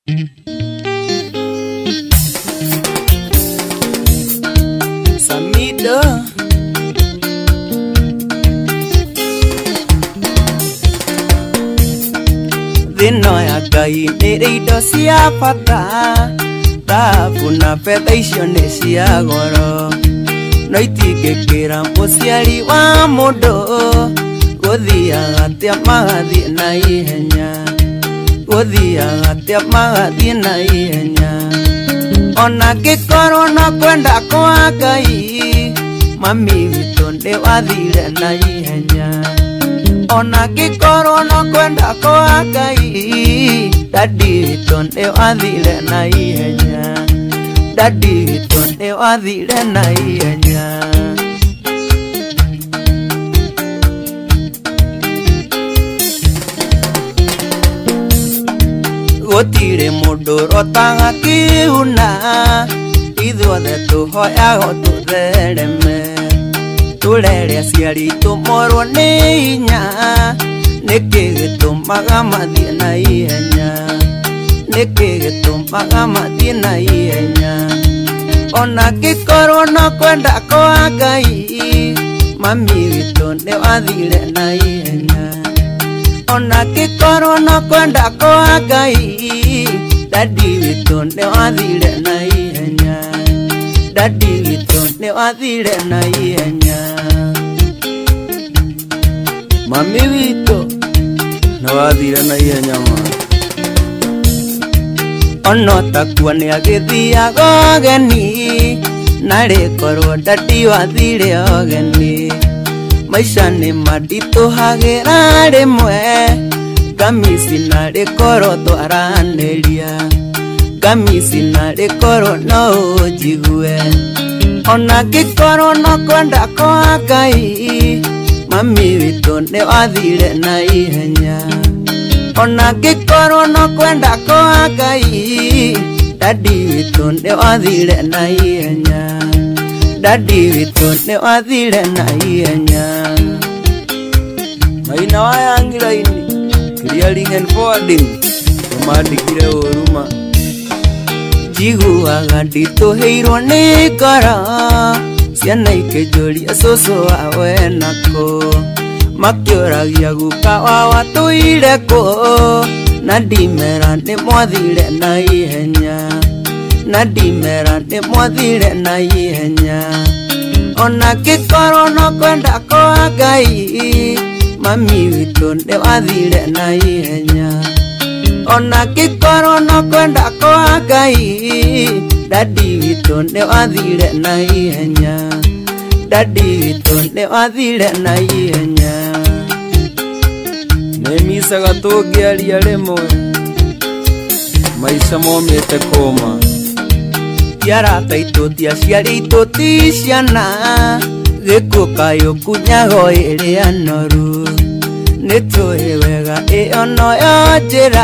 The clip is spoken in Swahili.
Samido Dino ya kai nerido sia pata Tafuna fetation sia goro Noitike kira musiari wa modo Gothia gatia magathi na ihenya Gothia gatia magathi na ihenya Ona gikoro no kwenda kwa Ngai Mami witũ nĩ wathire na ihenya Ona gikoro no kwenda kwa Ngai Daddy witũ nĩ wathire na ihenya Daddy witũ nĩ wathire na ihenya Gotire mundu rotaga kiuna Ithuothe tuhoyago tuthereme Turere aciari tumorwo nĩ hinya Nĩkĩ gĩtũmaga mathiĩ na ihenya Nĩkĩ gĩtũmaga mathiĩ na ihenya Ona ngĩkorwo no kwenda kwa Ngai Mami witũ nĩ wathire na ihenya Ona ngĩkorwo no kwenda kwa Ngai Daddy witũ nĩ wathire na ihenya Daddy witũ nĩ wathire na ihenya Mami witũ nĩ wathire na ihenya ma Ono takua nĩ agĩthiaga ũgeni Na rĩkorwo Daddy wathire ũgeni Maisha nĩ manditũhagĩra rĩmwe Ngamisi na rĩkoro twaranĩria Ngamisi na rĩkoro no ũnjigue Ona ngĩkorwo no kwenda kwa Ngai Mami witũ nĩ wathire na ihenya Ona ngĩkorwo no kwenda kwa Ngai Daddy witũ nĩ wathire na ihenya Daddy witũ nĩ wathire na ihenya Maina wayangĩra-inĩ Clearing and forwarding Tũmandĩkire ũruma Njiguaga nditũhĩirwo nĩ ngoro Ciana ikĩnjũria cũcũ wawe nakũ Makĩũragia guka wawa tũire kũ Na ndimera nĩ mwathire na ihenya Na ndimera nĩ mwathire na ihenya Ona ngĩkorwo no kwenda kwa Ngai Mami witũ nĩ wathire na ihenya Ona ngĩkorwo no kwenda kwa Ngai Daddy witũ nĩ wathire na ihenya Daddy witũ nĩ wathire na ihenya Nĩmicaga tũngĩaria rĩmwe Maica momĩte kũma Tiarata aitũ ti aciari aitũ ti ciana Gĩkuũ kayũ kunyago ĩrĩa noru Nĩtũĩ wega ĩyo noyo njĩra